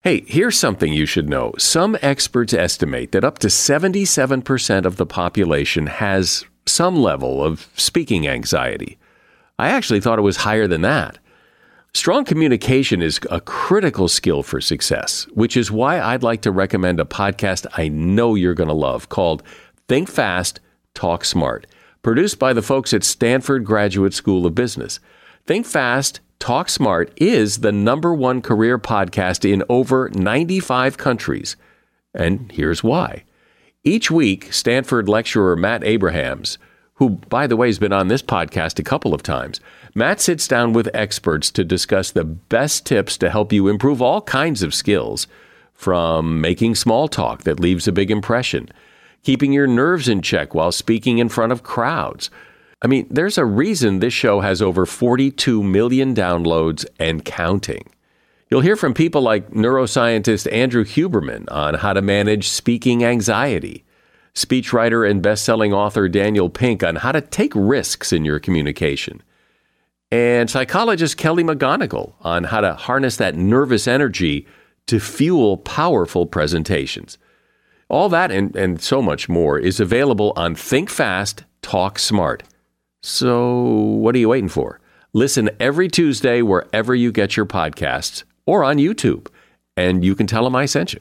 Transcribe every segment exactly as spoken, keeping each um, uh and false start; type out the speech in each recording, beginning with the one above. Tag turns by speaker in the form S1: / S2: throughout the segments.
S1: Hey, here's something you should know. Some experts estimate that up to seventy-seven percent of the population has some level of speaking anxiety. I actually thought it was higher than that. Strong communication is a critical skill for success, which is why I'd like to recommend a podcast I know you're going to love called Think Fast, Talk Smart, produced by the folks at Stanford Graduate School of Business. Think Fast, Talk Smart is the number one career podcast in over ninety-five countries. And here's why. Each week, Stanford lecturer Matt Abrahams, who, by the way, has been on this podcast a couple of times, Matt sits down with experts to discuss the best tips to help you improve all kinds of skills, from making small talk that leaves a big impression, keeping your nerves in check while speaking in front of crowds. I mean, there's a reason this show has over forty-two million downloads and counting. You'll hear from people like neuroscientist Andrew Huberman on how to manage speaking anxiety, speechwriter and best-selling author Daniel Pink on how to take risks in your communication, and psychologist Kelly McGonigal on how to harness that nervous energy to fuel powerful presentations. All that and, and so much more is available on Think Fast, Talk Smart. So what are you waiting for? Listen every Tuesday wherever you get your podcasts or on YouTube, and you can tell them I sent you.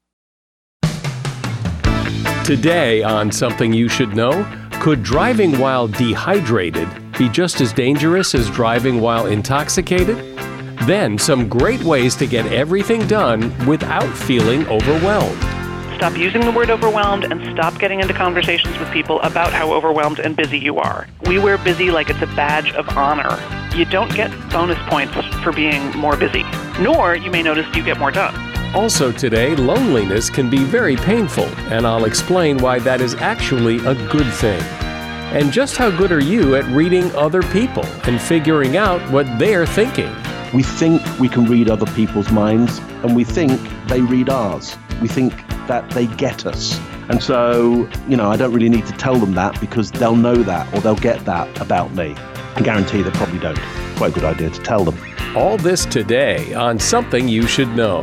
S1: Today on Something You Should Know, could driving while dehydrated be just as dangerous as driving while intoxicated? Then some great ways to get everything done without feeling overwhelmed.
S2: Stop using the word overwhelmed and stop getting into conversations with people about how overwhelmed and busy you are. We wear busy like it's a badge of honor. You don't get bonus points for being more busy, nor, you may notice, you get more done.
S1: Also today, loneliness can be very painful, and I'll explain why that is actually a good thing. And just how good are you at reading other people and figuring out what they're thinking?
S3: We think we can read other people's minds, and we think they read ours. We think that they get us. And so, you know, I don't really need to tell them that because they'll know that or they'll get that about me. I guarantee they probably don't. Quite a good idea to tell them.
S1: All this today on Something You Should Know.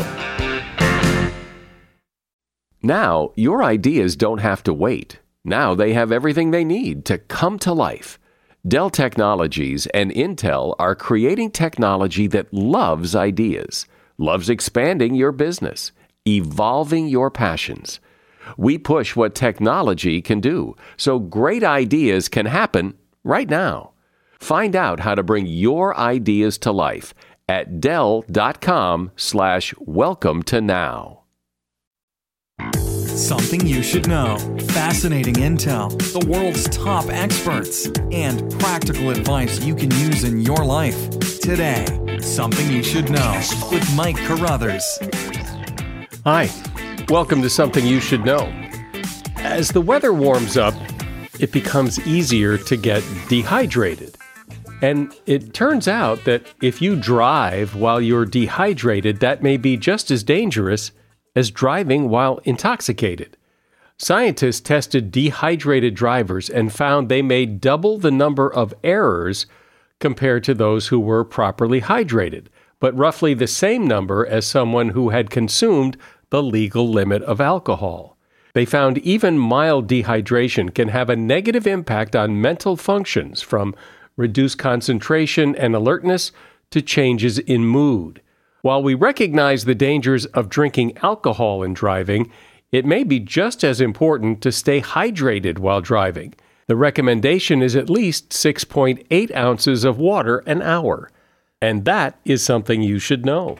S1: Now, your ideas don't have to wait. Now they have everything they need to come to life. Dell Technologies and Intel are creating technology that loves ideas, loves expanding your business, evolving your passions. We push what technology can do, so great ideas can happen right now. Find out how to bring your ideas to life at Dell.com slash welcome to now.
S4: Something you should know. Fascinating intel, the world's top experts, and practical advice you can use in your life. Today, Something You Should Know with Mike Carruthers.
S1: Hi, welcome to Something You Should Know. As the weather warms up, it becomes easier to get dehydrated. And it turns out that if you drive while you're dehydrated, that may be just as dangerous as driving while intoxicated. Scientists tested dehydrated drivers and found they made double the number of errors compared to those who were properly hydrated, but roughly the same number as someone who had consumed the legal limit of alcohol. They found even mild dehydration can have a negative impact on mental functions, from reduced concentration and alertness to changes in mood. While we recognize the dangers of drinking alcohol in driving, it may be just as important to stay hydrated while driving. The recommendation is at least six point eight ounces of water an hour. And that is something you should know.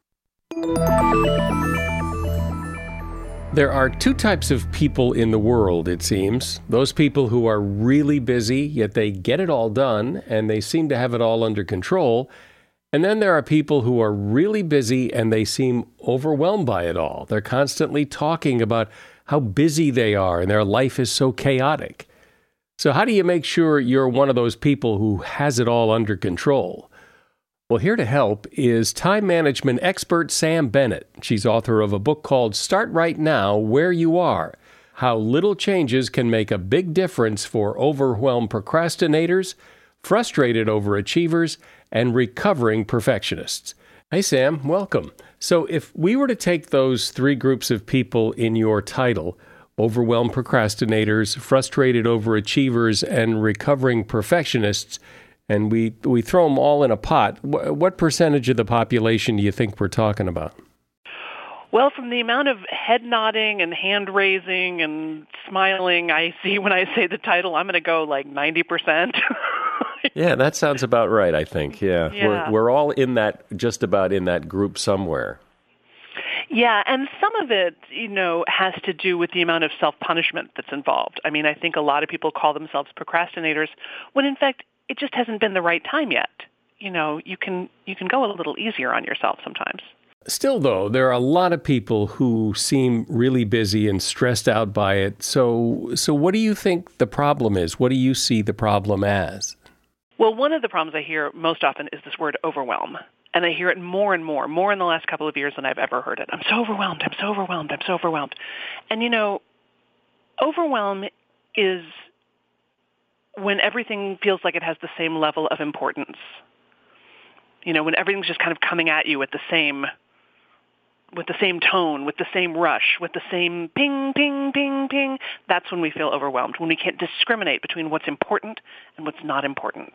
S1: There are two types of people in the world, it seems. Those people who are really busy, yet they get it all done, and they seem to have it all under control. And then there are people who are really busy and they seem overwhelmed by it all. They're constantly talking about how busy they are and their life is so chaotic. So how do you make sure you're one of those people who has it all under control? Well, here to help is time management expert Sam Bennett. She's author of a book called Start Right Now, Where You Are: How Little Changes Can Make a Big Difference for Overwhelmed Procrastinators, Frustrated Overachievers, and Recovering Perfectionists. Hey, Sam, welcome. So if we were to take those three groups of people in your title, overwhelmed procrastinators, frustrated overachievers, and recovering perfectionists, and we, we throw them all in a pot, wh- what percentage of the population do you think we're talking about?
S2: Well, from the amount of head nodding and hand raising and smiling I see when I say the title, I'm going to go like ninety percent.
S1: Yeah, that sounds about right, I think. Yeah.
S2: Yeah.
S1: We're, we're all in that, just about in that group somewhere.
S2: Yeah, and some of it, you know, has to do with the amount of self-punishment that's involved. I mean, I think a lot of people call themselves procrastinators when, in fact, it just hasn't been the right time yet. You know, you can you can go a little easier on yourself sometimes.
S1: Still, though, there are a lot of people who seem really busy and stressed out by it. So, so what do you think the problem is? What do you see the problem as?
S2: Well, one of the problems I hear most often is this word overwhelm. And I hear it more and more, more in the last couple of years than I've ever heard it. I'm so overwhelmed, I'm so overwhelmed, I'm so overwhelmed. And, you know, overwhelm is when everything feels like it has the same level of importance. You know, when everything's just kind of coming at you at the same, with the same tone, with the same rush, with the same ping, ping, ping, ping. That's when we feel overwhelmed, when we can't discriminate between what's important and what's not important.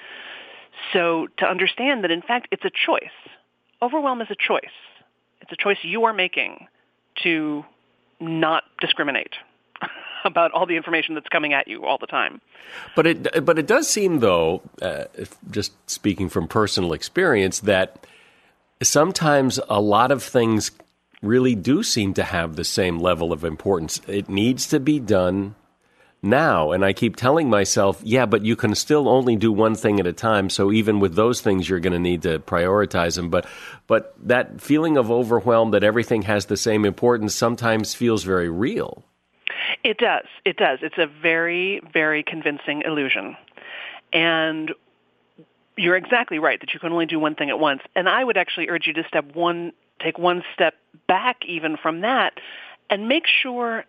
S2: So to understand that, in fact, it's a choice. Overwhelm is a choice. It's a choice you are making to not discriminate about all the information that's coming at you all the time.
S1: But it, but it does seem, though, uh, if just speaking from personal experience, that sometimes a lot of things really do seem to have the same level of importance. It needs to be done now. And I keep telling myself, yeah, but you can still only do one thing at a time. So even with those things, you're going to need to prioritize them. But but that feeling of overwhelm, that everything has the same importance, sometimes feels very real.
S2: It does. It does. It's a very, very convincing illusion. And you're exactly right that you can only do one thing at once. And I would actually urge you to step one, take one step back even from that and make sure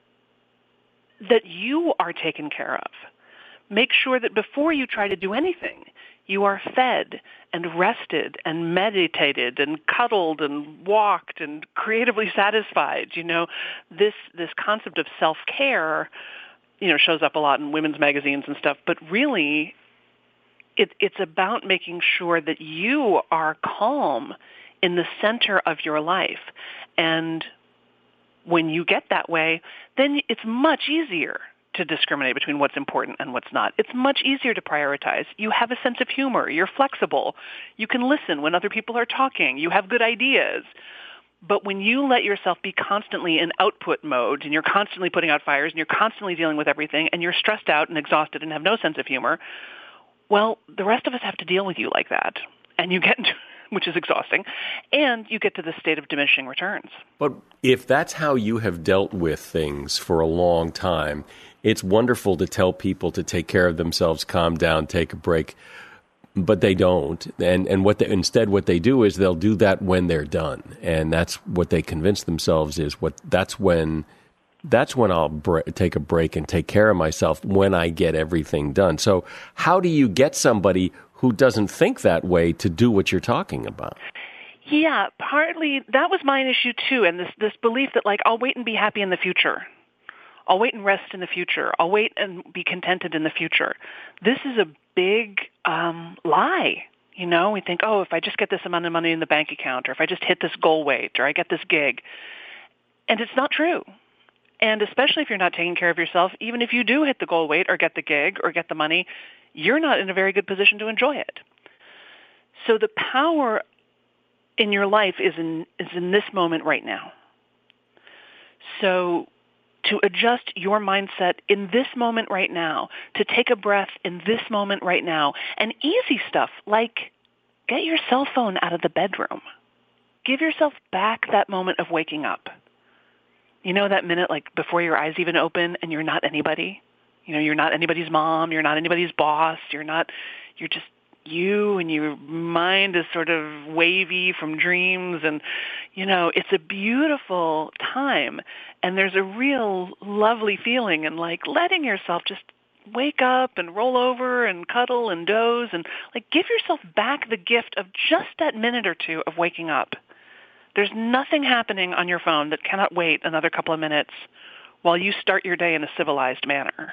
S2: that you are taken care of. Make sure that before you try to do anything, you are fed and rested and meditated and cuddled and walked and creatively satisfied. You know, this this concept of self-care, you know, shows up a lot in women's magazines and stuff, but really it, it's about making sure that you are calm in the center of your life. And when you get that way, then it's much easier to discriminate between what's important and what's not. It's much easier to prioritize. You have a sense of humor. You're flexible. You can listen when other people are talking. You have good ideas. But when you let yourself be constantly in output mode and you're constantly putting out fires and you're constantly dealing with everything and you're stressed out and exhausted and have no sense of humor, well, the rest of us have to deal with you like that. And you get into which is exhausting, and you get to the state of diminishing returns.
S1: But if that's how you have dealt with things for a long time, it's wonderful to tell people to take care of themselves, calm down, take a break, but they don't. And and what they, instead what they do is they'll do that when they're done, and that's what they convince themselves is what that's when that's when I'll bre- take a break and take care of myself, when I get everything done. So how do you get somebody who doesn't think that way to do what you're talking about?
S2: Yeah, partly that was my issue too, and this this belief that like I'll wait and be happy in the future. I'll wait and rest in the future. I'll wait and be contented in the future. This is a big um, lie. You know, we think, oh, if I just get this amount of money in the bank account, or if I just hit this goal weight, or I get this gig. And it's not true. And especially if you're not taking care of yourself, even if you do hit the goal weight or get the gig or get the money, you're not in a very good position to enjoy it. So the power in your life is in is in this moment right now. So to adjust your mindset in this moment right now, to take a breath in this moment right now, and easy stuff like get your cell phone out of the bedroom. Give yourself back that moment of waking up. You know, that minute like before your eyes even open and you're not anybody? You know, you're not anybody's mom, you're not anybody's boss, you're not, you're just you, and your mind is sort of wavy from dreams, and, you know, it's a beautiful time, and there's a real lovely feeling in like letting yourself just wake up and roll over and cuddle and doze and like give yourself back the gift of just that minute or two of waking up. There's nothing happening on your phone that cannot wait another couple of minutes while you start your day in a civilized manner.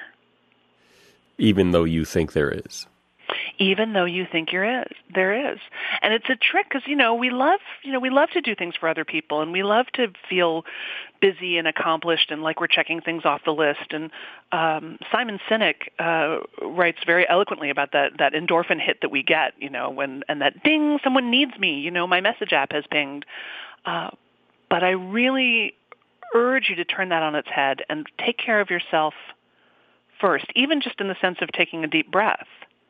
S1: Even though you think there is.
S2: Even though you think you're is, there is. And it's a trick because, you know, we love, you know, we love to do things for other people and we love to feel busy and accomplished and like we're checking things off the list. And um, Simon Sinek uh, writes very eloquently about that, that endorphin hit that we get, you know, when, and that ding, someone needs me, you know, my message app has pinged. Uh, but I really urge you to turn that on its head and take care of yourself first, even just in the sense of taking a deep breath.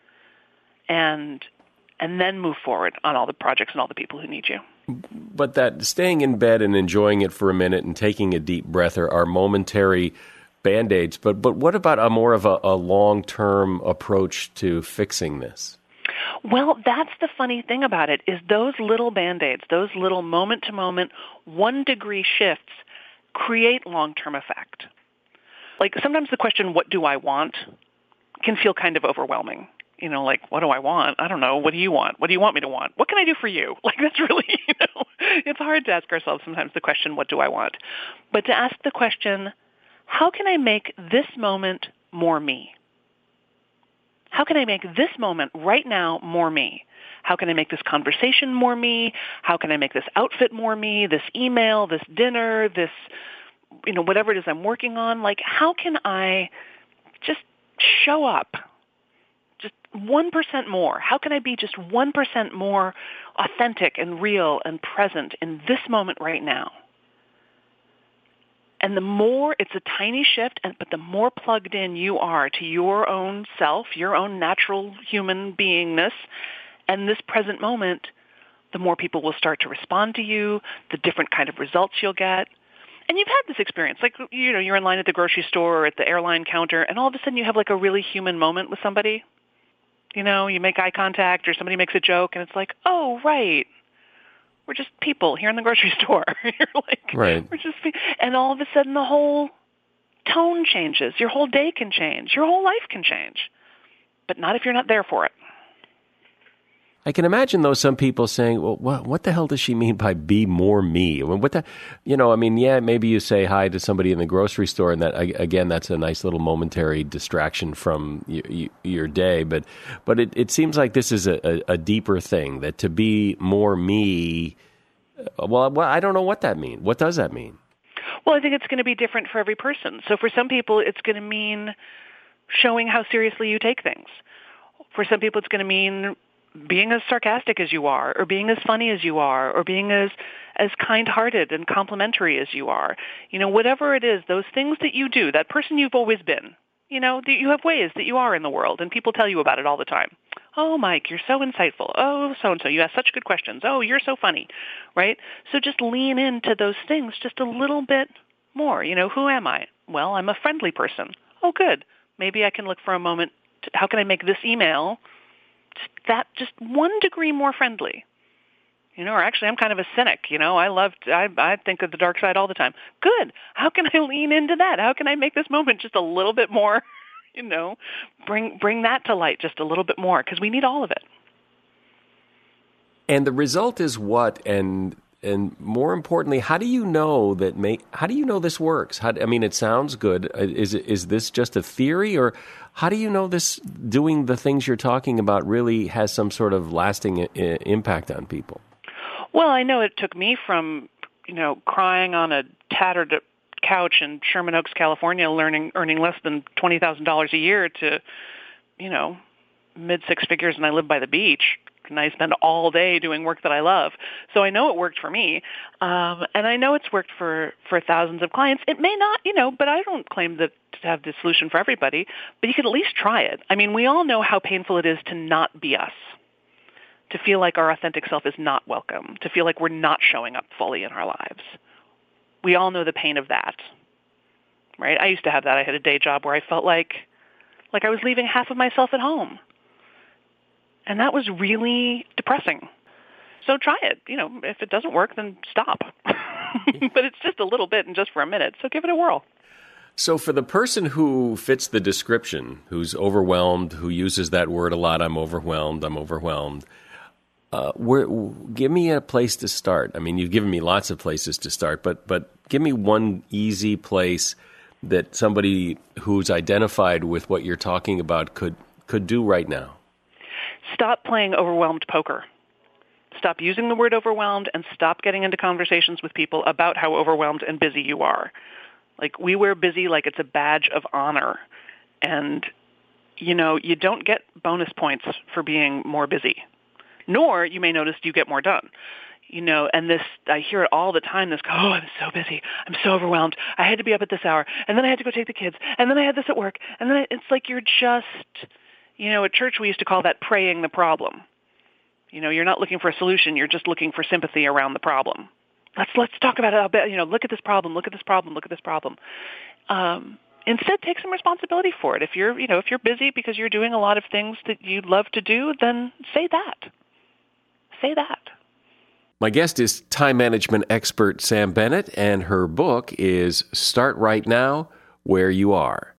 S2: And and then move forward on all the projects and all the people who need you.
S1: But that staying in bed and enjoying it for a minute and taking a deep breath are, are momentary Band-Aids. But but what about a more of a, a long-term approach to fixing this?
S2: Well, that's the funny thing about it, is those little Band-Aids, those little moment-to-moment, one-degree shifts create long-term effect. Like sometimes the question, what do I want, can feel kind of overwhelming. You know, like, what do I want? I don't know. What do you want? What do you want me to want? What can I do for you? Like, that's really, you know, it's hard to ask ourselves sometimes the question, what do I want? But to ask the question, how can I make this moment more me? How can I make this moment right now more me? How can I make this conversation more me? How can I make this outfit more me? This email, this dinner, this, you know, whatever it is I'm working on? Like, how can I just show up? Just one percent more. How can I be just one percent more authentic and real and present in this moment right now? And the more, it's a tiny shift, and, but the more plugged in you are to your own self, your own natural human beingness, and this present moment, the more people will start to respond to you, the different kind of results you'll get. And you've had this experience, like, you know, you're in line at the grocery store or at the airline counter, and all of a sudden you have like a really human moment with somebody. You know, you make eye contact or somebody makes a joke and it's like, oh, right. We're just people here in the grocery store. You're like,
S1: right.
S2: We're just, and all of a sudden the whole tone changes. Your whole day can change. Your whole life can change. But not if you're not there for it.
S1: I can imagine, though, some people saying, well, what, what the hell does she mean by be more me? I mean, what the, you know, I mean, yeah, maybe you say hi to somebody in the grocery store, and that, again, that's a nice little momentary distraction from y- y- your day. But but it, it seems like this is a, a, a deeper thing, that to be more me, well, well, I don't know what that means. What does that mean?
S2: Well, I think it's going to be different for every person. So for some people, it's going to mean showing how seriously you take things. For some people, it's going to mean being as sarcastic as you are, or being as funny as you are, or being as as kind-hearted and complimentary as you are. You know, whatever it is, those things that you do, that person you've always been, you know, you have ways that you are in the world, and people tell you about it all the time. Oh, Mike, you're so insightful. Oh, so-and-so, you ask such good questions. Oh, you're so funny, right? So just lean into those things just a little bit more. You know, who am I? Well, I'm a friendly person. Oh, good. Maybe I can look for a moment. To, how can I make this email just that just one degree more friendly? You know, or actually, I'm kind of a cynic. You know, I love, to, I, I think of the dark side all the time. Good. How can I lean into that? How can I make this moment just a little bit more, you know, bring bring that to light just a little bit more, because we need all of it.
S1: And the result is what? And and more importantly, how do you know that? Make how do you know this works? How, I mean, it sounds good. Is it, is this just a theory, or how do you know this doing the things you're talking about really has some sort of lasting I- impact on people?
S2: Well, I know it took me from, you know, crying on a tattered couch in Sherman Oaks, California, learning earning less than twenty thousand dollars a year to, you know, mid six figures, and I live by the beach. And I spend all day doing work that I love. So I know it worked for me. Um, and I know it's worked for, for thousands of clients. It may not, you know, but I don't claim that to have the solution for everybody. But you could at least try it. I mean, we all know how painful it is to not be us, to feel like our authentic self is not welcome, to feel like we're not showing up fully in our lives. We all know the pain of that, right? I used to have that. I had a day job where I felt like like I was leaving half of myself at home. And that was really depressing. So try it. You know, if it doesn't work, then stop. But it's just a little bit and just for a minute. So give it a whirl.
S1: So for the person who fits the description, who's overwhelmed, who uses that word a lot, I'm overwhelmed, I'm overwhelmed, uh, where, give me a place to start. I mean, you've given me lots of places to start, but but give me one easy place that somebody who's identified with what you're talking about could could do right now.
S2: Stop playing overwhelmed poker. Stop using the word overwhelmed and stop getting into conversations with people about how overwhelmed and busy you are. Like, we wear busy like it's a badge of honor. And, you know, you don't get bonus points for being more busy. Nor, you may notice, you get more done. You know, and this, I hear it all the time, this, oh, I'm so busy. I'm so overwhelmed. I had to be up at this hour. And then I had to go take the kids. And then I had this at work. And then I, it's like you're just, you know, at church we used to call that praying the problem. You know, you're not looking for a solution. You're just looking for sympathy around the problem. Let's let's talk about it. You know, look at this problem. Look at this problem. Look at this problem. Um, instead, take some responsibility for it. If you're, you know, if you're busy because you're doing a lot of things that you love to do, then say that. Say that.
S1: My guest is time management expert Sam Bennett, and her book is Start Right Now, Where You Are.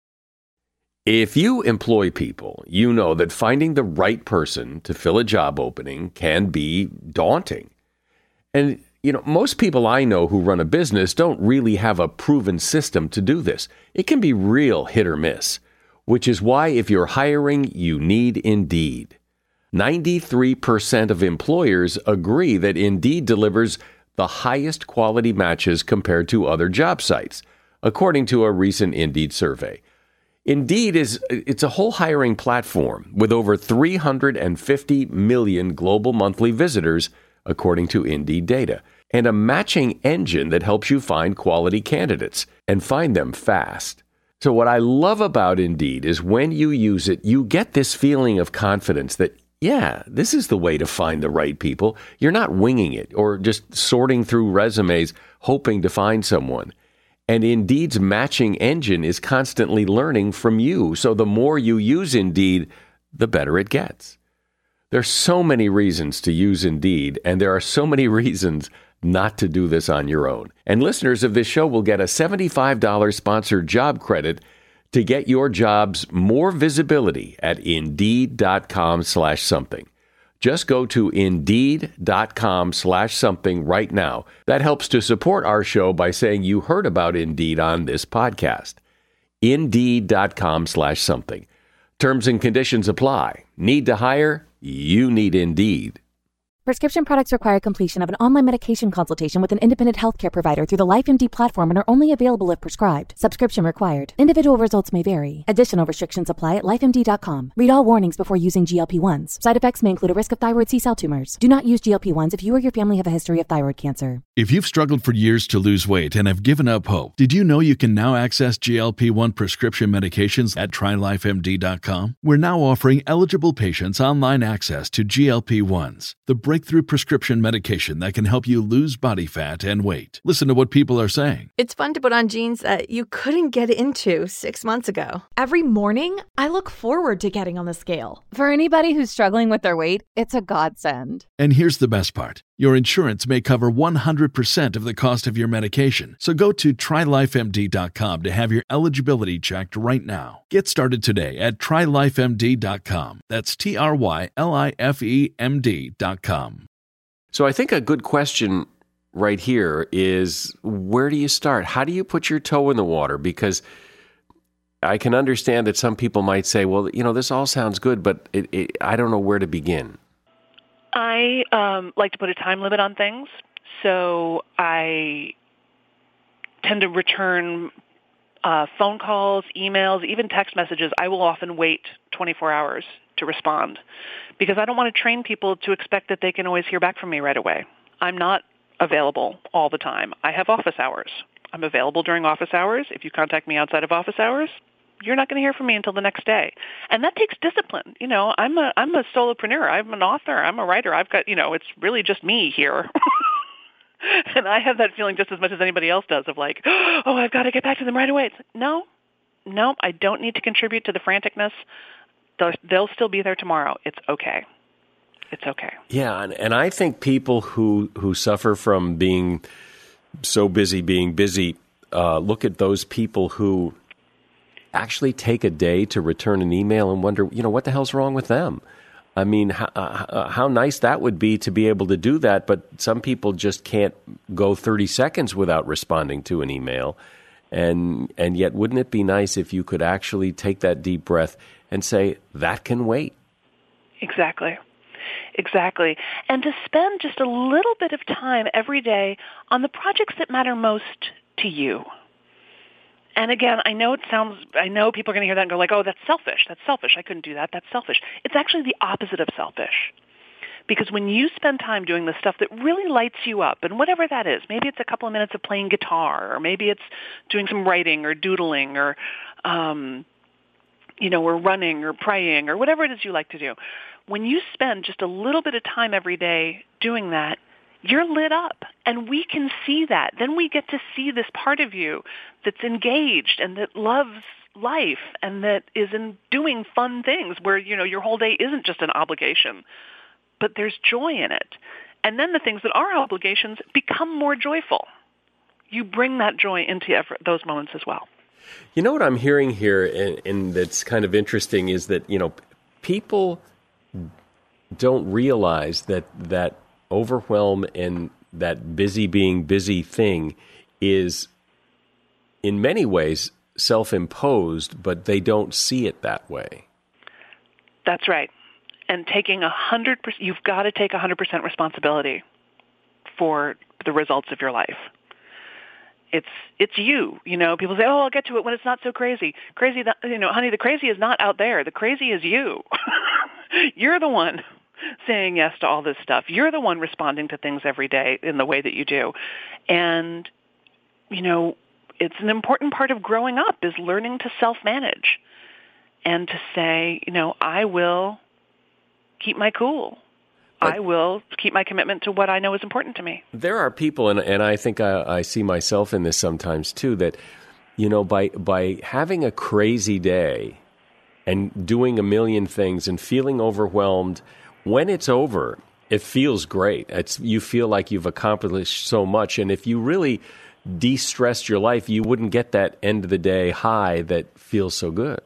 S1: If you employ people, you know that finding the right person to fill a job opening can be daunting. And, you know, most people I know who run a business don't really have a proven system to do this. It can be real hit or miss, which is why if you're hiring, you need Indeed. ninety-three percent of employers agree that Indeed delivers the highest quality matches compared to other job sites, according to a recent Indeed survey. Indeed is it's a whole hiring platform with over three hundred fifty million global monthly visitors, according to Indeed data, and a matching engine that helps you find quality candidates and find them fast. So what I love about Indeed is when you use it, you get this feeling of confidence that, yeah, this is the way to find the right people. You're not winging it or just sorting through resumes hoping to find someone. And Indeed's matching engine is constantly learning from you. So the more you use Indeed, the better it gets. There's so many reasons to use Indeed, and there are so many reasons not to do this on your own. And listeners of this show will get a seventy-five dollars sponsored job credit to get your jobs more visibility at Indeed.com slash something. Just go to Indeed.com slash something right now. That helps to support our show by saying you heard about Indeed on this podcast. Indeed.com slash something. Terms and conditions apply. Need to hire? You need Indeed.
S5: Prescription products require completion of an online medication consultation with an independent healthcare provider through the LifeMD platform and are only available if prescribed. Subscription required. Individual results may vary. Additional restrictions apply at life M D dot com. Read all warnings before using G L P ones. Side effects may include a risk of thyroid C-cell tumors. Do not use G L P ones if you or your family have a history of thyroid cancer.
S6: If you've struggled for years to lose weight and have given up hope, did you know you can now access G L P one prescription medications at try life M D dot com? We're now offering eligible patients online access to G L P ones, the breakthrough prescription medication that can help you lose body fat and weight. Listen to what people are saying.
S7: It's fun to put on jeans that you couldn't get into six months ago.
S8: Every morning, I look forward to getting on the scale.
S5: For anybody who's struggling with their weight, it's a godsend.
S6: And here's the best part. Your insurance may cover one hundred percent of the cost of your medication. So go to try life M D dot com to have your eligibility checked right now. Get started today at try life M D dot com. That's T R Y L I F E M D dot com.
S1: So I think a good question right here is, where do you start? How do you put your toe in the water? Because I can understand that some people might say, well, you know, this all sounds good, but it, it, I don't know where to begin.
S2: I um, like to put a time limit on things, so I tend to return uh, phone calls, emails, even text messages. I will often wait twenty-four hours to respond because I don't want to train people to expect that they can always hear back from me right away. I'm not available all the time. I have office hours. I'm available during office hours. If you contact me outside of office hours, you're not going to hear from me until the next day. And that takes discipline. You know, I'm a I'm a solopreneur. I'm an author. I'm a writer. I've got, you know, it's really just me here. And I have that feeling just as much as anybody else does of like, oh, I've got to get back to them right away. It's like, no, no, I don't need to contribute to the franticness. They'll, they'll still be there tomorrow. It's okay. It's okay.
S1: Yeah, and, and I think people who, who suffer from being so busy, being busy, uh, look at those people who actually take a day to return an email and wonder, you know, what the hell's wrong with them? I mean, how, uh, how nice that would be to be able to do that, but some people just can't go thirty seconds without responding to an email. And and yet, wouldn't it be nice if you could actually take that deep breath and say, that can wait?
S2: Exactly. Exactly. And to spend just a little bit of time every day on the projects that matter most to you. And again, I know it sounds, I know people are going to hear that and go like, oh, that's selfish. That's selfish. I couldn't do that. That's selfish. It's actually the opposite of selfish. Because when you spend time doing the stuff that really lights you up, and whatever that is, maybe it's a couple of minutes of playing guitar, or maybe it's doing some writing or doodling, or, um, you know, or running or praying, or whatever it is you like to do. When you spend just a little bit of time every day doing that, you're lit up, and we can see that. Then we get to see this part of you that's engaged and that loves life and that is in doing fun things where, you know, your whole day isn't just an obligation, but there's joy in it. And then the things that are obligations become more joyful. You bring that joy into every, those moments as well.
S1: You know what I'm hearing here, and, and that's kind of interesting, is that, you know, people don't realize that that overwhelm and that busy being busy thing is in many ways self-imposed, but they don't see it that way.
S2: That's right. And taking a hundred percent, you've got to take a hundred percent responsibility for the results of your life. It's it's you. You know, people say, "Oh, I'll get to it when it's not so crazy." Crazy, that, you know, honey, the crazy is not out there. The crazy is you. You're the one saying yes to all this stuff. You're the one responding to things every day in the way that you do. And, you know, it's an important part of growing up is learning to self-manage and to say, you know, I will keep my cool. But I will keep my commitment to what I know is important to me.
S1: There are people, and, and I think I, I see myself in this sometimes too, that, you know, by by having a crazy day and doing a million things and feeling overwhelmed, when it's over, it feels great. It's, you feel like you've accomplished so much. And if you really de-stressed your life, you wouldn't get that end of the day high that feels so good.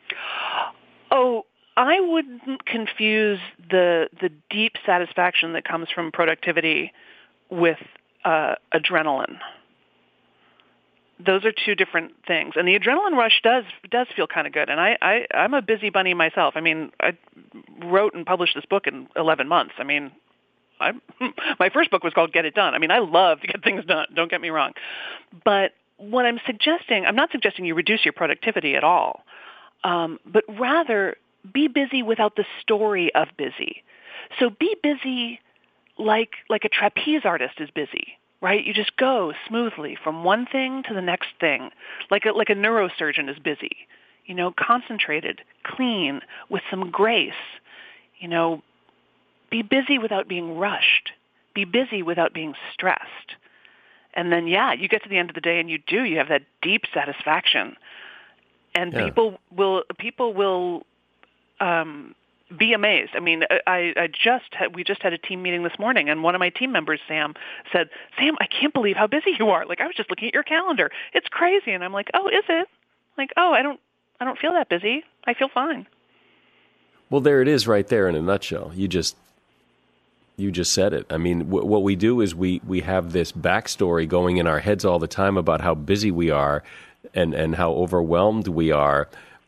S2: Oh, I wouldn't confuse the the deep satisfaction that comes from productivity with uh, adrenaline. Those are two different things. And the adrenaline rush does does feel kind of good. And I, I, I'm a busy bunny myself. I mean, I wrote and published this book in eleven months. I mean, I, my first book was called Get It Done. I mean, I love to get things done. Don't get me wrong. But what I'm suggesting, I'm not suggesting you reduce your productivity at all, um, but rather be busy without the story of busy. So be busy like like a trapeze artist is busy. Right? You just go smoothly from one thing to the next thing, like a, like a neurosurgeon is busy, you know, concentrated, clean, with some grace. You know, be busy without being rushed. Be busy without being stressed. And then, yeah, you get to the end of the day and you do. You have that deep satisfaction. And yeah. people will, people will, um, be amazed. I mean, I, I just had, we just had a team meeting this morning, and one of my team members, Sam, said, "Sam, I can't believe how busy you are. Like, I was just looking at your calendar. It's crazy." And I'm like, "Oh, is it?" Like, "Oh, I don't, I don't feel that busy. I feel fine."
S1: Well, there it is, right there in a nutshell. You just, you just said it. I mean, w- what we do is we we have this backstory going in our heads all the time about how busy we are, and and how overwhelmed we are.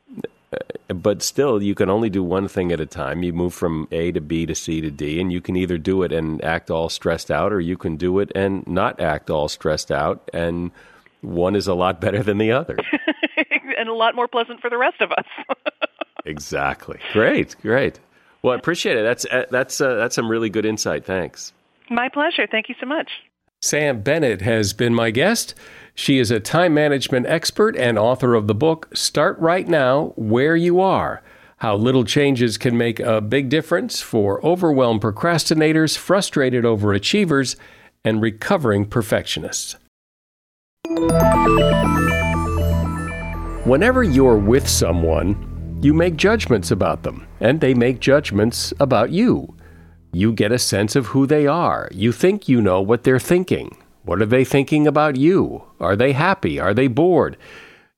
S1: But still, you can only do one thing at a time. You move from A to B to C to D, and you can either do it and act all stressed out, or you can do it and not act all stressed out, and one is a lot better than the other.
S2: And a lot more pleasant for the rest of us.
S1: Exactly. Great, great. Well, I appreciate it. That's that's uh, that's some really good insight. Thanks.
S2: My pleasure. Thank you so much.
S1: Sam Bennett has been my guest. She is a time management expert and author of the book, Start Right Now, Where You Are, How Little Changes Can Make a Big Difference for Overwhelmed Procrastinators, Frustrated Overachievers, and Recovering Perfectionists. Whenever you're with someone, you make judgments about them, and they make judgments about you. You get a sense of who they are. You think you know what they're thinking. What are they thinking about you? Are they happy? Are they bored?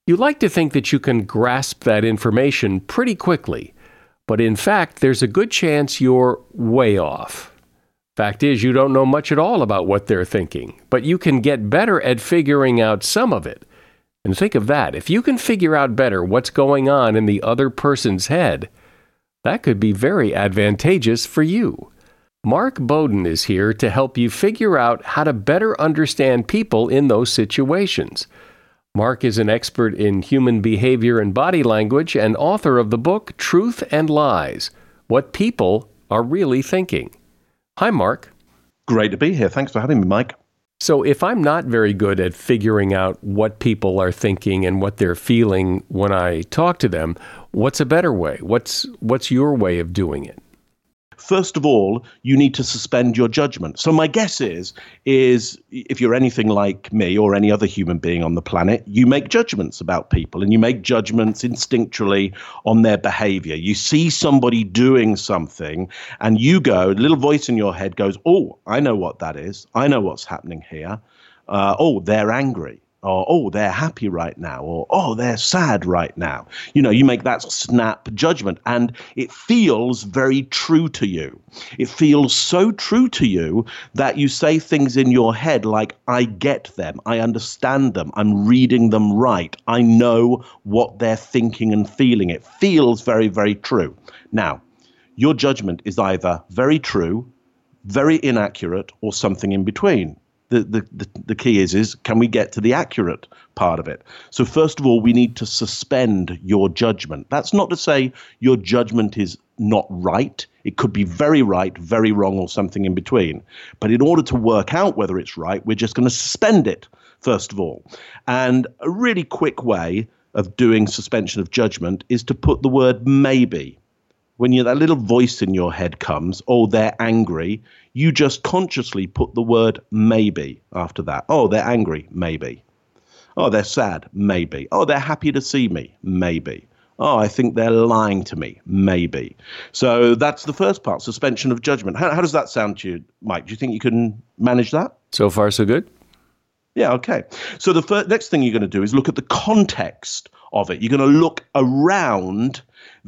S1: You like to think that you can grasp that information pretty quickly, but in fact, there's a good chance you're way off. Fact is, you don't know much at all about what they're thinking, but you can get better at figuring out some of it. And think of that. If you can figure out better what's going on in the other person's head, that could be very advantageous for you. Mark Bowden is here to help you figure out how to better understand people in those situations. Mark is an expert in human behavior and body language and author of the book Truth and Lies: What People Are Really Thinking. Hi, Mark.
S3: Great to be here. Thanks for having me, Mike.
S1: So if I'm not very good at figuring out what people are thinking and what they're feeling when I talk to them, what's a better way? What's what's your way of doing it?
S3: First of all, you need to suspend your judgment. So my guess is, is if you're anything like me or any other human being on the planet, you make judgments about people and you make judgments instinctually on their behavior. You see somebody doing something and you go, a little voice in your head goes, oh, I know what that is. I know what's happening here. Uh, oh, they're angry. Or, oh, they're happy right now. Or, oh, they're sad right now. You know, you make that snap judgment and it feels very true to you. It feels so true to you that you say things in your head like, I get them. I understand them. I'm reading them right. I know what they're thinking and feeling. It feels very, very true. Now, your judgment is either very true, very inaccurate, or something in between. The, the, the, the key is, is can we get to the accurate part of it? So first of all, we need to suspend your judgment. That's not to say your judgment is not right. It could be very right, very wrong, or something in between. But in order to work out whether it's right, we're just going to suspend it, first of all. And a really quick way of doing suspension of judgment is to put the word maybe. When you, that little voice in your head comes, oh, they're angry, you just consciously put the word maybe after that. Oh, they're angry, maybe. Oh, they're sad, maybe. Oh, they're happy to see me, maybe. Oh, I think they're lying to me, maybe. So that's the first part, suspension of judgment. How, how does that sound to you, Mike? Do you think you can manage that?
S1: So far, so good.
S3: Yeah, okay. So the first, next thing you're going to do is look at the context of it. You're going to look around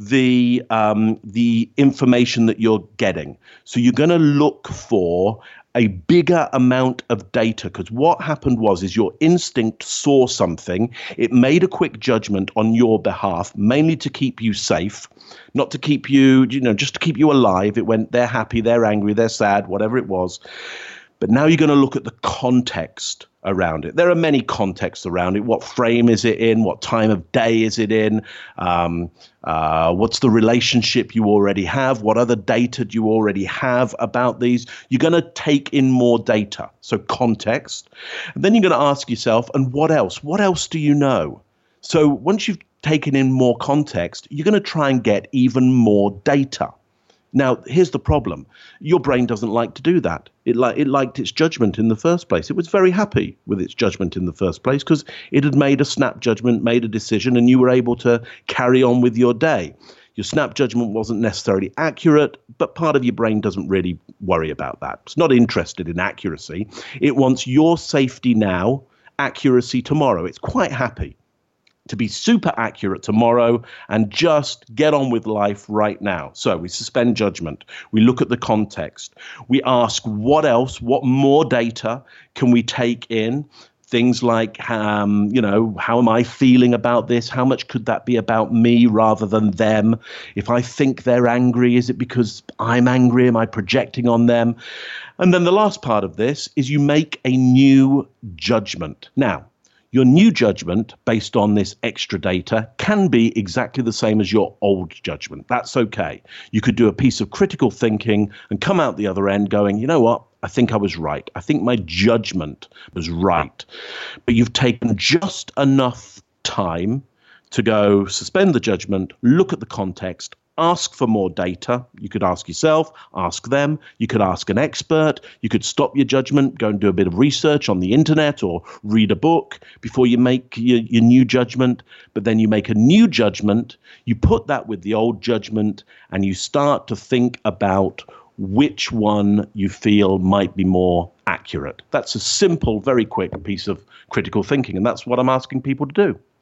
S3: the um, the information that you're getting. So you're going to look for a bigger amount of data, because what happened was is your instinct saw something. It made a quick judgment on your behalf, mainly to keep you safe, not to keep you, you know, just to keep you alive. It went, they're happy, they're angry, they're sad, whatever it was. But now you're going to look at the context around it. There are many contexts around it. What frame is it in? What time of day is it in? Um, uh, what's the relationship you already have? What other data do you already have about these? You're going to take in more data. So context. And then you're going to ask yourself, and what else? What else do you know? So once you've taken in more context, you're going to try and get even more data. Now, here's the problem. Your brain doesn't like to do that. It, li- it liked its judgment in the first place. It was very happy with its judgment in the first place because it had made a snap judgment, made a decision, and you were able to carry on with your day. Your snap judgment wasn't necessarily accurate, but part of your brain doesn't really worry about that. It's not interested in accuracy. It wants your safety now, accuracy tomorrow. It's quite happy to be super accurate tomorrow and just get on with life right now. So we suspend judgment. We look at the context. We ask what else, what more data can we take in? Things like, um, you know, how am I feeling about this? How much could that be about me rather than them? If I think they're angry, is it because I'm angry? Am I projecting on them? And then the last part of this is you make a new judgment. Now, your new judgment, based on this extra data, can be exactly the same as your old judgment. That's okay. You could do a piece of critical thinking and come out the other end going, you know what? I think I was right. I think my judgment was right. But you've taken just enough time to go suspend the judgment, look at the context, ask for more data. You could ask yourself, ask them. You could ask an expert. You could stop your judgment, go and do a bit of research on the internet or read a book before you make your, your new judgment. But then you make a new judgment. You put that with the old judgment and you start to think about which one you feel might be more accurate. That's a simple, very quick piece of critical thinking. And that's what I'm asking people to do.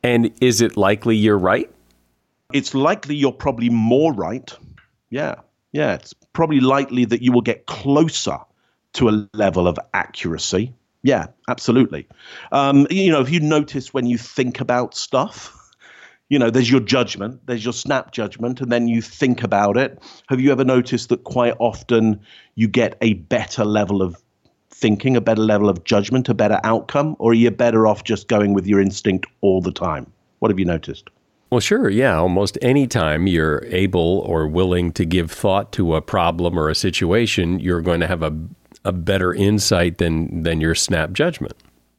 S1: And is it likely you're right?
S3: It's likely you're probably more right. Yeah. Yeah. It's probably likely that you will get closer to a level of accuracy. Yeah, absolutely. Um, you know, if you notice when you think about stuff, you know, there's your judgment, there's your snap judgment, and then you think about it. Have you ever noticed that quite often you get a better level of thinking, a better level of judgment, a better outcome, or are you better off just going with your instinct all the time? What have you noticed?
S1: Well, sure. Yeah. Almost any time you're able or willing to give thought to a problem or a situation, you're going to have a, a better insight than, than your snap judgment.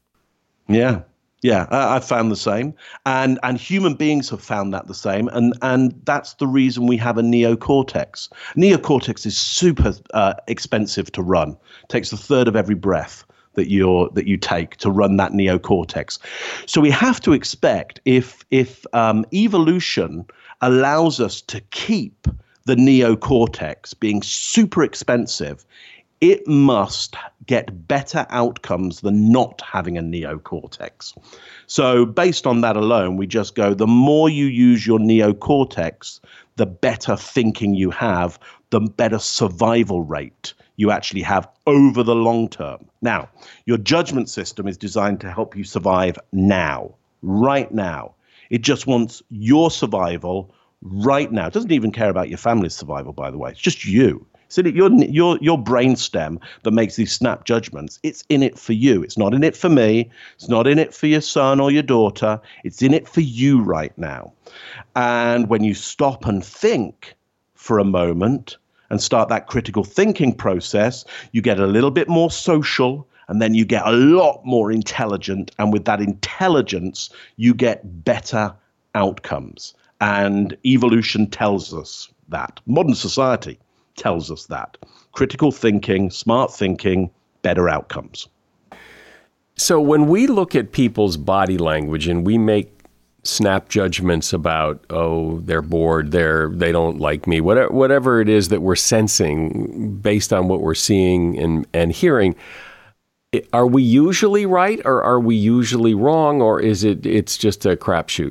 S3: Yeah. Yeah, I, I've found the same. And and human beings have found that the same. And, and that's the reason we have a neocortex. Neocortex is super uh, expensive to run. It takes a third of every breath that you're that you take to run that neocortex. So we have to expect if if um, evolution allows us to keep the neocortex being super expensive, it must get better outcomes than not having a neocortex. So based on that alone, we just go, the more you use your neocortex, the better thinking you have, the better survival rate you actually have over the long term. Now, your judgment system is designed to help you survive now, right now. It just wants your survival right now. It doesn't even care about your family's survival, by the way. It's just you. So your your your brainstem that makes these snap judgments, it's in it for you. It's not in it for me. It's not in it for your son or your daughter. It's in it for you right now. And when you stop and think for a moment and start that critical thinking process, you get a little bit more social, and then you get a lot more intelligent. And with that intelligence, you get better outcomes. And evolution tells us that. Modern society tells us that. Critical thinking, smart thinking, better outcomes.
S1: So when we look at people's body language and we make snap judgments about, oh, they're bored, they're they don't like me, whatever whatever it is that we're sensing based on what we're seeing and, and hearing, are we usually right or are we usually wrong, or is it it's just a crapshoot?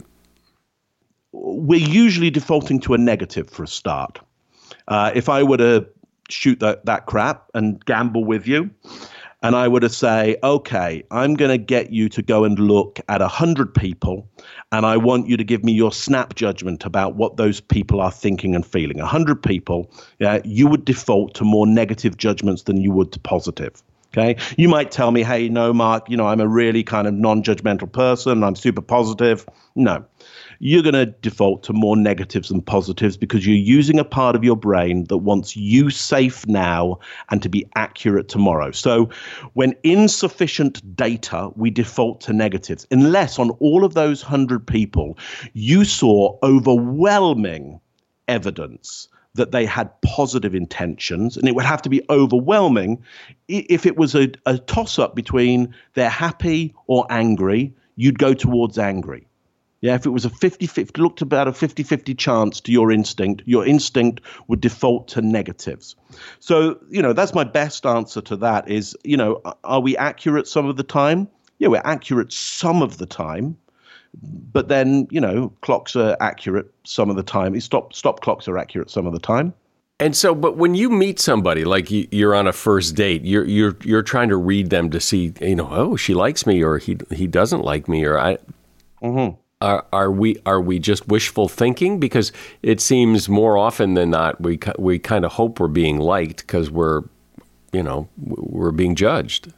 S3: We're usually defaulting to a negative for a start. Uh, if I were to shoot that, that crap and gamble with you, and I were to say, okay, I'm going to get you to go and look at one hundred people, and I want you to give me your snap judgment about what those people are thinking and feeling. one hundred people, yeah, you would default to more negative judgments than you would to positive. Okay, you might tell me, hey, no, Mark, you know, I'm a really kind of non-judgmental person. I'm super positive. No, you're going to default to more negatives than positives because you're using a part of your brain that wants you safe now and to be accurate tomorrow. So when insufficient data, we default to negatives, unless on all of those one hundred people, you saw overwhelming evidence that they had positive intentions, and it would have to be overwhelming. If it was a, a toss-up between they're happy or angry, you'd go towards angry. Yeah, if it was a fifty-fifty, looked about a fifty-fifty chance to your instinct, your instinct would default to negatives. So, you know, that's my best answer to that is, you know, are we accurate some of the time? Yeah, we're accurate some of the time. But then, you know, clocks are accurate some of the time. Stop stop clocks are accurate some of the time.
S1: And so, but when you meet somebody, like you're on a first date, you're you're you're trying to read them to see, you know, oh, she likes me or he he doesn't like me, or I. Mm-hmm. Are are we are we just wishful thinking? Because it seems more often than not we we kind of hope we're being liked because we're, you know, we're being judged.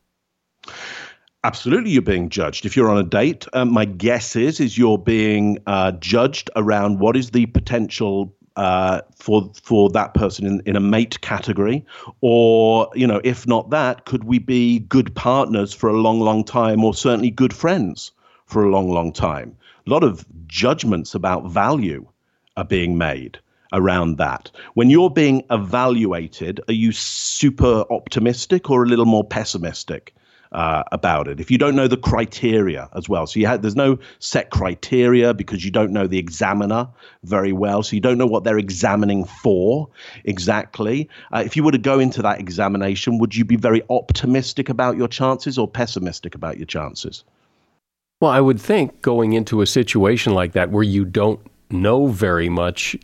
S3: Absolutely, you're being judged. If you're on a date, um, my guess is is you're being uh, judged around what is the potential uh, for for that person in, in a mate category, or, you know, if not that, could we be good partners for a long, long time, or certainly good friends for a long, long time? A lot of judgments about value are being made around that. When you're being evaluated, are you super optimistic or a little more pessimistic uh, about it? If you don't know the criteria as well, so you have, there's no set criteria because you don't know the examiner very well, so you don't know what they're examining for exactly. Uh, if you were to go into that examination, would you be very optimistic about your chances or pessimistic about your chances?
S1: Well, I would think going into a situation like that where you don't know very much,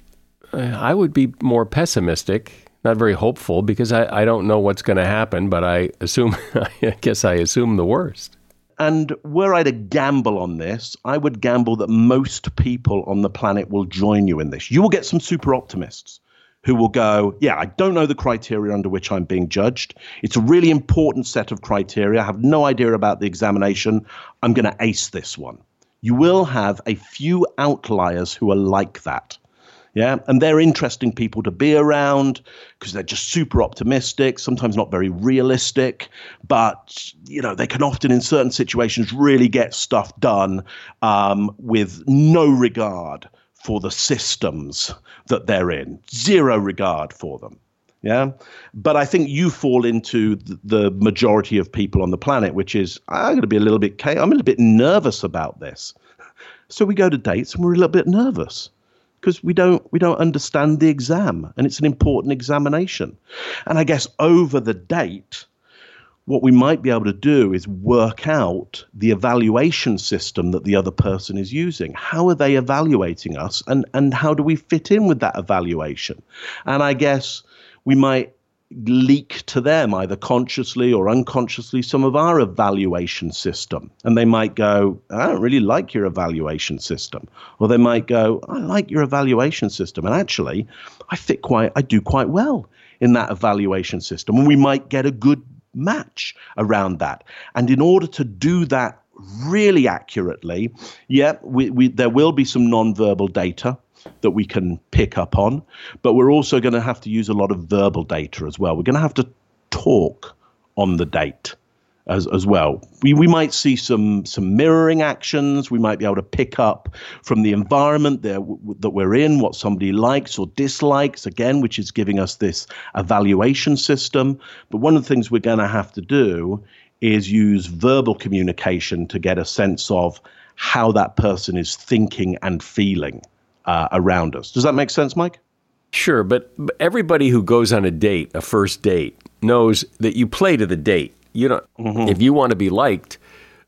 S1: I would be more pessimistic, not very hopeful, because I, I don't know what's going to happen, but I assume, I guess I assume the worst.
S3: And were I to gamble on this, I would gamble that most people on the planet will join you in this. You will get some super optimists who will go, yeah, I don't know the criteria under which I'm being judged. It's a really important set of criteria. I have no idea about the examination. I'm going to ace this one. You will have a few outliers who are like that. Yeah, and they're interesting people to be around because they're just super optimistic, sometimes not very realistic, but, you know, they can often in certain situations really get stuff done um, with no regard for the systems that they're in, zero regard for them. Yeah, but I think you fall into the majority of people on the planet, which is, I'm going to be a little bit, I'm a little bit nervous about this. So we go to dates and we're a little bit nervous, because we don't we don't understand the exam, and it's an important examination. And I guess over the date, what we might be able to do is work out the evaluation system that the other person is using. How are they evaluating us, and, and how do we fit in with that evaluation? And I guess we might leak to them, either consciously or unconsciously, some of our evaluation system. And they might go, I don't really like your evaluation system. Or they might go, I like your evaluation system. And actually, I fit quite, I do quite well in that evaluation system. And we might get a good match around that. And in order to do that really accurately, yeah, we, we, there will be some nonverbal data that we can pick up on, but we're also going to have to use a lot of verbal data as well. We're going to have to talk on the date as as well. We we might see some some mirroring actions. We might be able to pick up from the environment there w- that we're in, what somebody likes or dislikes, again, which is giving us this evaluation system. But one of the things we're going to have to do is use verbal communication to get a sense of how that person is thinking and feeling Uh, around us. Does that make sense, Mike?
S1: Sure, but everybody who goes on a date, a first date, knows that you play to the date. You don't. Mm-hmm. If you want to be liked,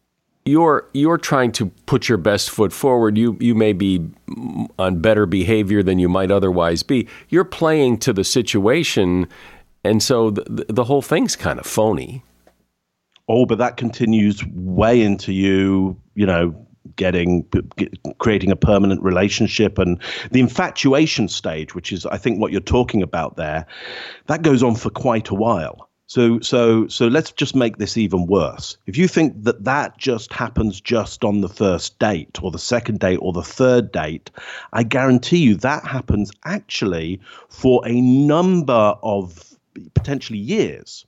S1: you're you're trying to put your best foot forward. You you may be on better behavior than you might otherwise be. You're playing to the situation, and so the, the whole thing's kind of phony.
S3: Oh, but that continues way into you, you know, getting, get, creating a permanent relationship, and the infatuation stage, which is, I think, what you're talking about there, that goes on for quite a while. So, so, so let's just make this even worse. If you think that that just happens just on the first date or the second date or the third date, I guarantee you that happens actually for a number of potentially years,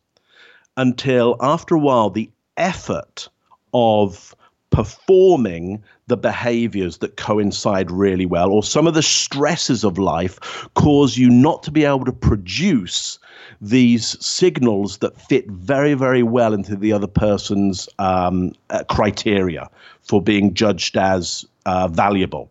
S3: until after a while, the effort of performing the behaviors that coincide really well, or some of the stresses of life, cause you not to be able to produce these signals that fit very, very well into the other person's um, uh, criteria for being judged as uh, valuable.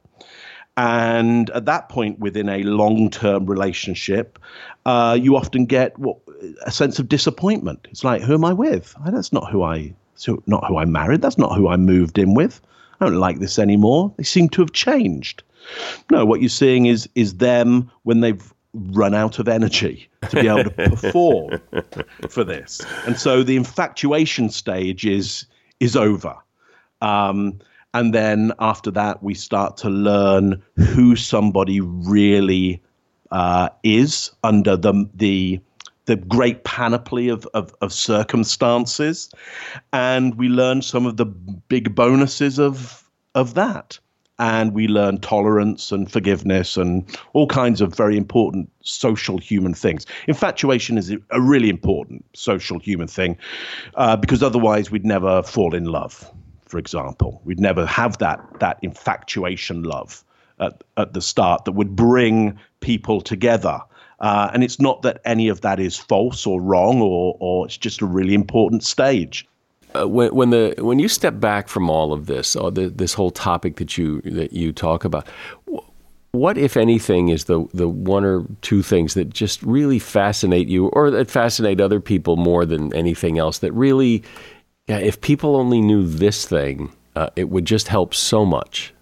S3: And at that point, within a long-term relationship, uh, you often get what, a sense of disappointment. It's like, who am I with? Oh, that's not who I So not who I married. That's not who I moved in with. I don't like this anymore. They seem to have changed. No, what you're seeing is is them when they've run out of energy to be able to perform for this. And so the infatuation stage is is over. Um, and then after that, we start to learn who somebody really uh, is under the the the great panoply of, of, of circumstances. And we learn some of the big bonuses of, of that. And we learn tolerance and forgiveness and all kinds of very important social human things. Infatuation is a really important social human thing uh, because otherwise we'd never fall in love, for example. We'd never have that, that infatuation love at, at the start that would bring people together. Uh, and it's not that any of that is false or wrong, or, or it's just a really important stage.
S1: Uh, when, when the when you step back from all of this, or the, this whole topic that you that you talk about, what, if anything, is the the one or two things that just really fascinate you, or that fascinate other people more than anything else? That really, yeah, if people only knew this thing, uh, it would just help so much.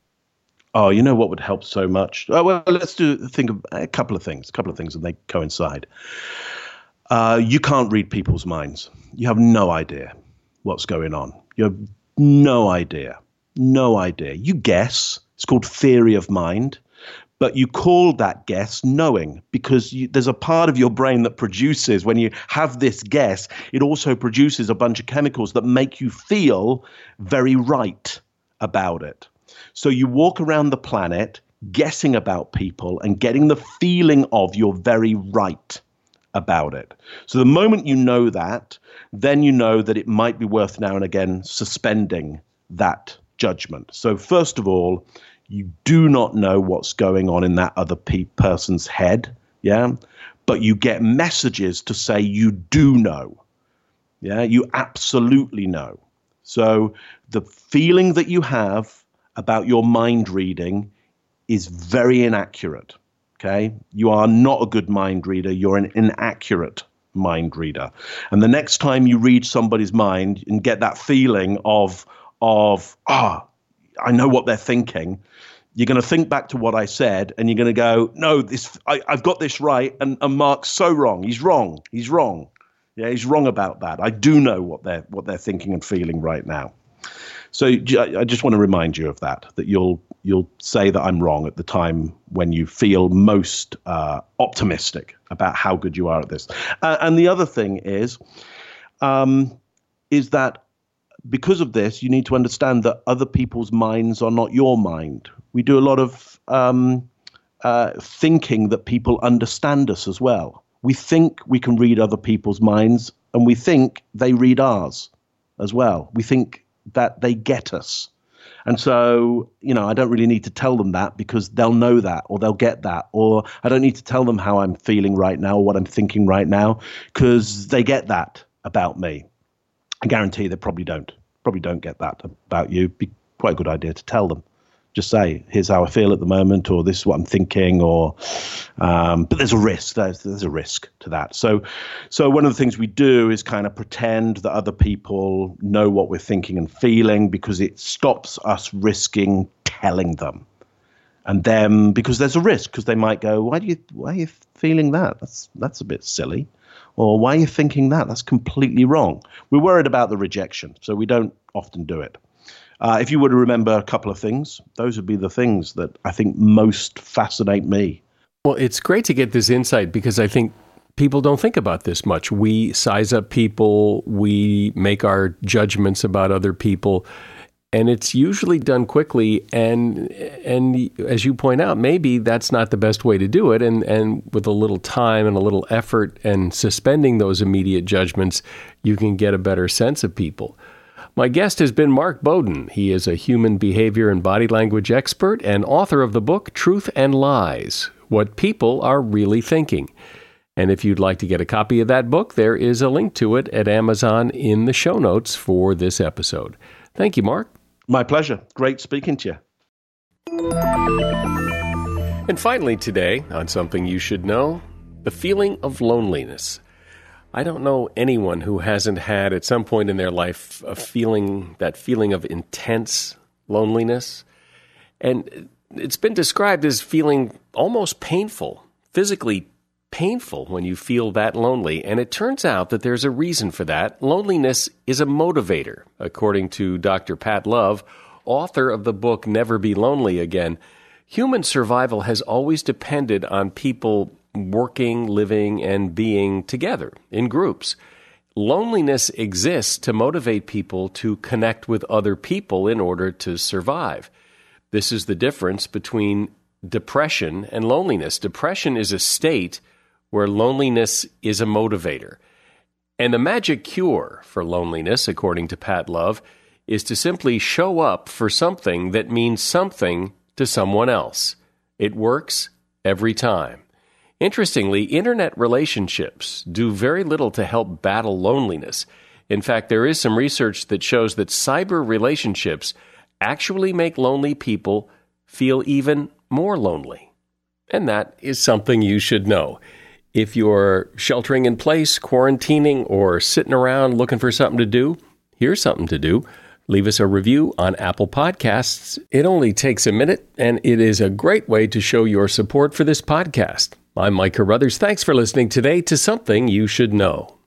S3: Oh, you know what would help so much? Oh, well, let's do think of a couple of things, a couple of things, and they coincide. Uh, you can't read people's minds. You have no idea what's going on. You have no idea, no idea. You guess. It's called theory of mind. But you call that guess knowing, because you, there's a part of your brain that produces, when you have this guess, it also produces a bunch of chemicals that make you feel very right about it. So you walk around the planet guessing about people and getting the feeling of you're very right about it. So the moment you know that, then you know that it might be worth now and again suspending that judgment. So first of all, you do not know what's going on in that other pe- person's head, yeah? But you get messages to say you do know, yeah? You absolutely know. So the feeling that you have about your mind reading is very inaccurate, okay? You are not a good mind reader. You're an inaccurate mind reader. And the next time you read somebody's mind and get that feeling of, of ah, I know what they're thinking, you're going to think back to what I said, and you're going to go, no, this I, I've got this right, and, and Mark's so wrong. He's wrong. He's wrong. Yeah, he's wrong about that. I do know what they're what they're thinking and feeling right now. So I just want to remind you of that, that you'll you'll say that I'm wrong at the time when you feel most uh, optimistic about how good you are at this. Uh, and the other thing is, um, is that because of this, you need to understand that other people's minds are not your mind. We do a lot of um, uh, thinking that people understand us as well. We think we can read other people's minds, and we think they read ours as well. We think that they get us. And so, you know, I don't really need to tell them that, because they'll know that, or they'll get that, or I don't need to tell them how I'm feeling right now or what I'm thinking right now, because they get that about me. I guarantee they probably don't, probably don't get that about you. It'd be quite a good idea to tell them. Just say, here's how I feel at the moment, or this is what I'm thinking, or, um, but there's a risk, there's, there's a risk to that. So, so one of the things we do is kind of pretend that other people know what we're thinking and feeling, because it stops us risking telling them. And then, because there's a risk, because they might go, why do you, why are you feeling that? That's, that's a bit silly. Or why are you thinking that? That's completely wrong. We're worried about the rejection, so we don't often do it. Uh, if you were to remember a couple of things, those would be the things that I think most fascinate me.
S1: Well, it's great to get this insight, because I think people don't think about this much. We size up people, we make our judgments about other people, and it's usually done quickly. And and as you point out, maybe that's not the best way to do it. And, and with a little time and a little effort and suspending those immediate judgments, you can get a better sense of people. My guest has been Mark Bowden. He is a human behavior and body language expert and author of the book Truth and Lies: What People Are Really Thinking. And if you'd like to get a copy of that book, there is a link to it at Amazon in the show notes for this episode. Thank you, Mark.
S3: My pleasure. Great speaking to you.
S1: And finally today, on Something You Should Know, the feeling of loneliness. I don't know anyone who hasn't had at some point in their life a feeling, that feeling of intense loneliness. And it's been described as feeling almost painful, physically painful when you feel that lonely. And it turns out that there's a reason for that. Loneliness is a motivator, according to Doctor Pat Love, author of the book Never Be Lonely Again. Human survival has always depended on people working, living, and being together in groups. Loneliness exists to motivate people to connect with other people in order to survive. This is the difference between depression and loneliness. Depression is a state where loneliness is a motivator. And the magic cure for loneliness, according to Pat Love, is to simply show up for something that means something to someone else. It works every time. Interestingly, internet relationships do very little to help battle loneliness. In fact, there is some research that shows that cyber relationships actually make lonely people feel even more lonely. And that is something you should know. If you're sheltering in place, quarantining, or sitting around looking for something to do, here's something to do. Leave us a review on Apple Podcasts. It only takes a minute, and it is a great way to show your support for this podcast. I'm Mike Carruthers. Thanks for listening today to Something You Should Know.